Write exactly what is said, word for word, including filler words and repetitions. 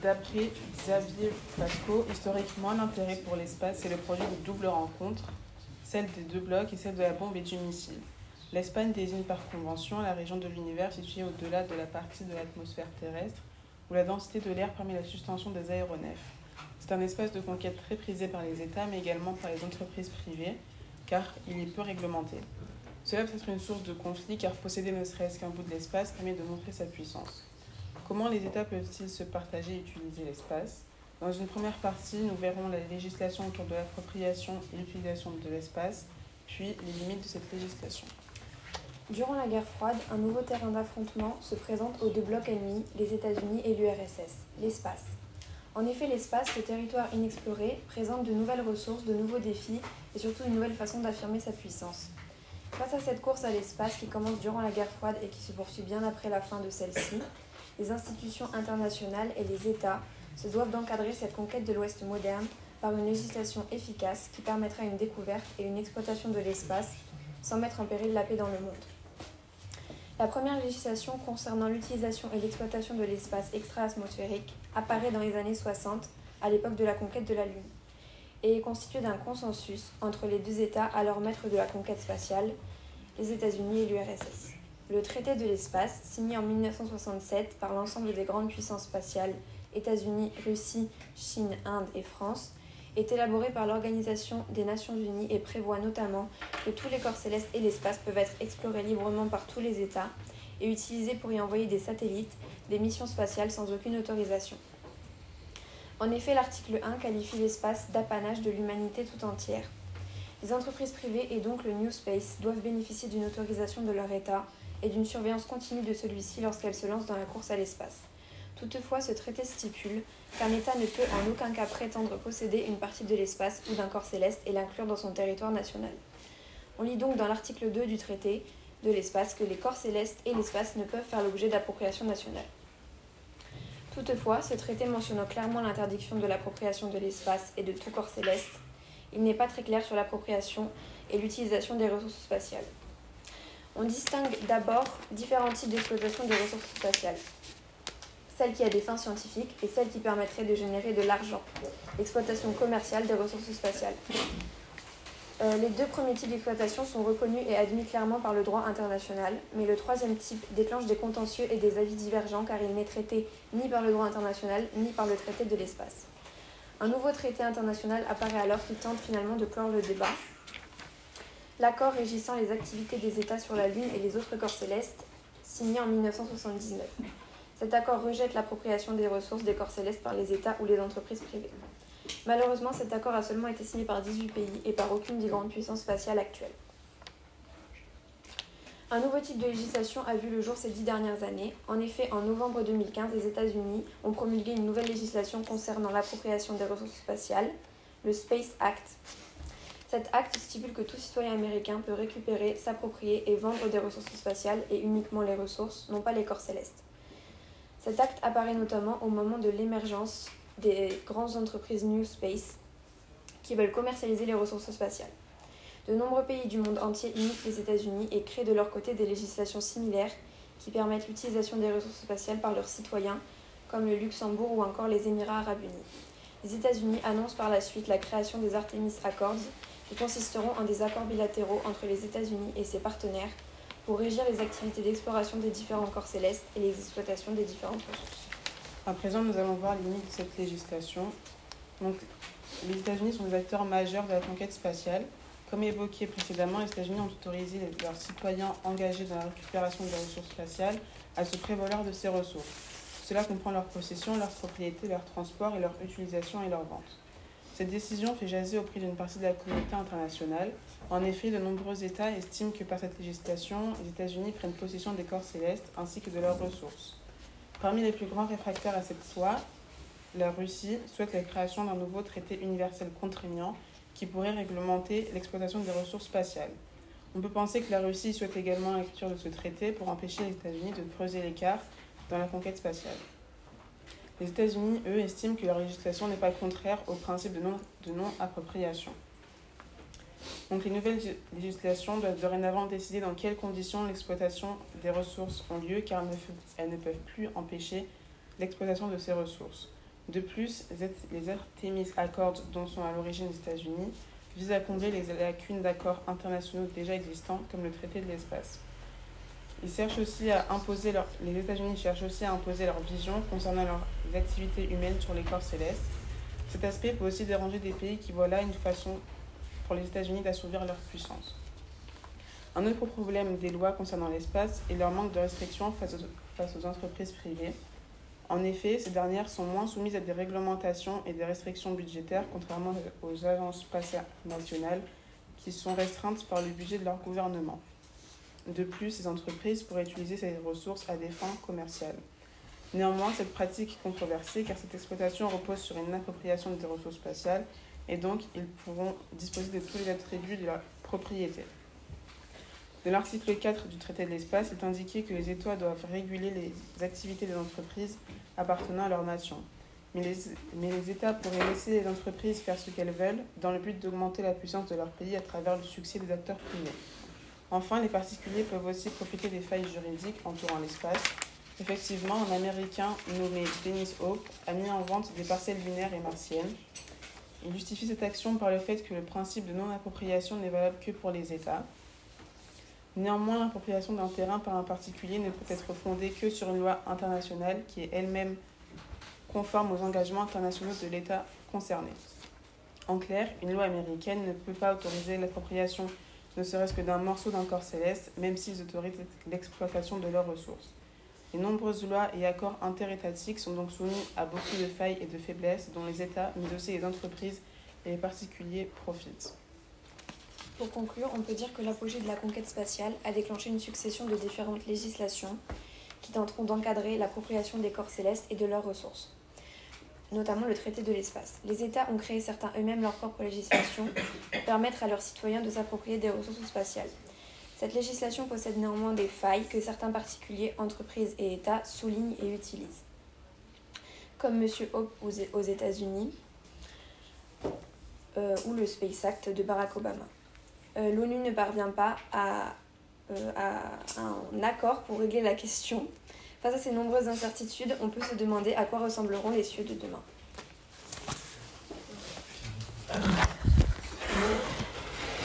D'après Xavier Pasco, historiquement, l'intérêt pour l'espace, c'est le projet de double rencontre, celle des deux blocs et celle de la bombe et du missile. L'Espagne désigne par convention la région de l'univers située au-delà de la partie de l'atmosphère terrestre où la densité de l'air permet la suspension des aéronefs. C'est un espace de conquête très prisé par les États, mais également par les entreprises privées, car il est peu réglementé. Cela peut être une source de conflit, car posséder ne serait-ce qu'un bout de l'espace permet de montrer sa puissance. Comment les États peuvent-ils se partager et utiliser l'espace ? Dans une première partie, nous verrons la législation autour de l'appropriation et l'utilisation de l'espace, puis les limites de cette législation. Durant la guerre froide, un nouveau terrain d'affrontement se présente aux deux blocs ennemis, les États-Unis et l'U R S S, l'espace. En effet, l'espace, ce territoire inexploré, présente de nouvelles ressources, de nouveaux défis et surtout une nouvelle façon d'affirmer sa puissance. Face à cette course à l'espace qui commence durant la guerre froide et qui se poursuit bien après la fin de celle-ci, les institutions internationales et les États se doivent d'encadrer cette conquête de l'Ouest moderne par une législation efficace qui permettra une découverte et une exploitation de l'espace sans mettre en péril la paix dans le monde. La première législation concernant l'utilisation et l'exploitation de l'espace extra-atmosphérique apparaît dans les années soixante, à l'époque de la conquête de la Lune, et est constituée d'un consensus entre les deux États alors maîtres de la conquête spatiale, les États-Unis et l'U R S S. Le traité de l'espace, signé en mille neuf cent soixante-sept par l'ensemble des grandes puissances spatiales, États-Unis, Russie, Chine, Inde et France, est élaboré par l'Organisation des Nations Unies et prévoit notamment que tous les corps célestes et l'espace peuvent être explorés librement par tous les États et utilisés pour y envoyer des satellites, des missions spatiales sans aucune autorisation. En effet, l'article un qualifie l'espace d'apanage de l'humanité tout entière. Les entreprises privées et donc le New Space doivent bénéficier d'une autorisation de leur État et d'une surveillance continue de celui-ci lorsqu'elles se lancent dans la course à l'espace. Toutefois, ce traité stipule qu'un État ne peut en aucun cas prétendre posséder une partie de l'espace ou d'un corps céleste et l'inclure dans son territoire national. On lit donc dans l'article deux du traité de l'espace que les corps célestes et l'espace ne peuvent faire l'objet d'appropriation nationale. Toutefois, ce traité mentionnant clairement l'interdiction de l'appropriation de l'espace et de tout corps céleste, il n'est pas très clair sur l'appropriation et l'utilisation des ressources spatiales. On distingue d'abord différents types d'exploitation des ressources spatiales. Celle qui a des fins scientifiques et celle qui permettrait de générer de l'argent, l'exploitation commerciale des ressources spatiales. Euh, les deux premiers types d'exploitation sont reconnus et admis clairement par le droit international, mais le troisième type déclenche des contentieux et des avis divergents car il n'est traité ni par le droit international ni par le traité de l'espace. Un nouveau traité international apparaît alors qui tente finalement de clore le débat. L'accord régissant les activités des États sur la Lune et les autres corps célestes, signé en mille neuf cent soixante-dix-neuf. Cet accord rejette l'appropriation des ressources des corps célestes par les États ou les entreprises privées. Malheureusement, cet accord a seulement été signé par dix-huit pays et par aucune des grandes puissances spatiales actuelles. Un nouveau type de législation a vu le jour ces dix dernières années. En effet, en novembre deux mille quinze, les États-Unis ont promulgué une nouvelle législation concernant l'appropriation des ressources spatiales, le Space Act. Cet acte stipule que tout citoyen américain peut récupérer, s'approprier et vendre des ressources spatiales et uniquement les ressources, non pas les corps célestes. Cet acte apparaît notamment au moment de l'émergence des grandes entreprises New Space qui veulent commercialiser les ressources spatiales. De nombreux pays du monde entier imitent les États-Unis et créent de leur côté des législations similaires qui permettent l'utilisation des ressources spatiales par leurs citoyens, comme le Luxembourg ou encore les Émirats arabes unis. Les États-Unis annoncent par la suite la création des Artemis Accords, qui consisteront en des accords bilatéraux entre les États-Unis et ses partenaires pour régir les activités d'exploration des différents corps célestes et les exploitations des différentes ressources. À présent, nous allons voir les limites de cette législation. Donc, les États-Unis sont des acteurs majeurs de la conquête spatiale. Comme évoqué précédemment, les États-Unis ont autorisé leurs citoyens engagés dans la récupération des ressources spatiales à se prévaloir de ces ressources. Cela comprend leur possession, leur propriété, leur transport et leur utilisation et leur vente. Cette décision fait jaser auprès d'une partie de la communauté internationale. En effet, de nombreux États estiment que par cette législation, les États-Unis prennent possession des corps célestes ainsi que de leurs ressources. Parmi les plus grands réfractaires à cette loi, la Russie souhaite la création d'un nouveau traité universel contraignant qui pourrait réglementer l'exploitation des ressources spatiales. On peut penser que la Russie souhaite également la lecture de ce traité pour empêcher les États-Unis de creuser l'écart dans la conquête spatiale. Les États-Unis, eux, estiment que leur législation n'est pas contraire au principe de non, de non-appropriation. Donc les nouvelles législations doivent dorénavant décider dans quelles conditions l'exploitation des ressources ont lieu, car elles ne, elles ne peuvent plus empêcher l'exploitation de ces ressources. De plus, les Artemis Accords, dont sont à l'origine les États-Unis, visent à combler les lacunes d'accords internationaux déjà existants, comme le traité de l'espace. Ils cherchent aussi à imposer leur... Les États-Unis cherchent aussi à imposer leur vision concernant leurs activités humaines sur les corps célestes. Cet aspect peut aussi déranger des pays qui voient là une façon pour les États-Unis d'assouvir leur puissance. Un autre problème des lois concernant l'espace est leur manque de restrictions face aux, face aux entreprises privées. En effet, ces dernières sont moins soumises à des réglementations et des restrictions budgétaires, contrairement aux agences spatiales nationales, qui sont restreintes par le budget de leur gouvernement. De plus, ces entreprises pourraient utiliser ces ressources à des fins commerciales. Néanmoins, cette pratique est controversée car cette exploitation repose sur une appropriation des ressources spatiales et donc ils pourront disposer de tous les attributs de leur propriété. Dans l'article quatre du traité de l'espace, il est indiqué que les États doivent réguler les activités des entreprises appartenant à leur nation. Mais les, mais les États pourraient laisser les entreprises faire ce qu'elles veulent dans le but d'augmenter la puissance de leur pays à travers le succès des acteurs privés. Enfin, les particuliers peuvent aussi profiter des failles juridiques entourant l'espace. Effectivement, un Américain nommé Dennis Hope a mis en vente des parcelles lunaires et martiennes. Il justifie cette action par le fait que le principe de non-appropriation n'est valable que pour les États. Néanmoins, l'appropriation d'un terrain par un particulier ne peut être fondée que sur une loi internationale qui est elle-même conforme aux engagements internationaux de l'État concerné. En clair, une loi américaine ne peut pas autoriser l'appropriation ne serait-ce que d'un morceau d'un corps céleste, même s'ils autorisent l'exploitation de leurs ressources. Les nombreuses lois et accords interétatiques sont donc soumis à beaucoup de failles et de faiblesses dont les États, mais aussi les entreprises et les particuliers profitent. Pour conclure, on peut dire que l'apogée de la conquête spatiale a déclenché une succession de différentes législations qui tenteront d'encadrer l'appropriation des corps célestes et de leurs ressources, notamment le traité de l'espace. Les États ont créé certains eux-mêmes leur propre législation pour permettre à leurs citoyens de s'approprier des ressources spatiales. Cette législation possède néanmoins des failles que certains particuliers, entreprises et États soulignent et utilisent. Comme M. Hope aux États-Unis euh, ou le Space Act de Barack Obama. Euh, L'ONU ne parvient pas à, euh, à un accord pour régler la question. Face à ces nombreuses incertitudes, on peut se demander à quoi ressembleront les cieux de demain.